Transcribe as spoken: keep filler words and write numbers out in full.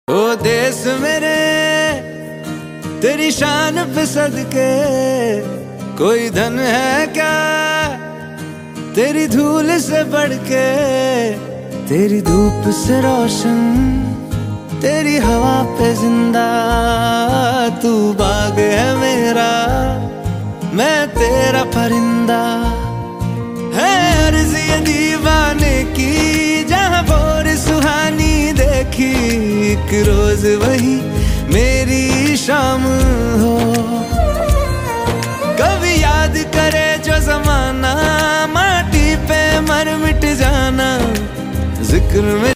ओ देश मेरे तेरी शान पे सदके, कोई धन है क्या तेरी धूल से बढ़ के। तेरी धूप से रोशन, तेरी हवा पे जिंदा, तू बाग है मेरा, मैं तेरा परिंदा। है अर्ज़ ये दीवाने की, जहाँ भोर सुहानी देखी, एक रोज वही मेरी शाम हो। कभी याद करे जो जमाना, माटी पे मर मिट जाना, जिक्र में